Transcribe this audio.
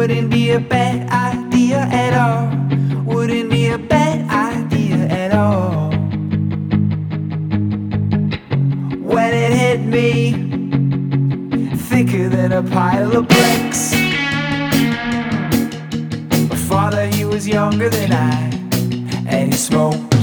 Wouldn't be a bad idea at all. Wouldn't be a bad idea at all. When it hit me, thicker than a pile of bricks. My father, he was younger than I, and he smoked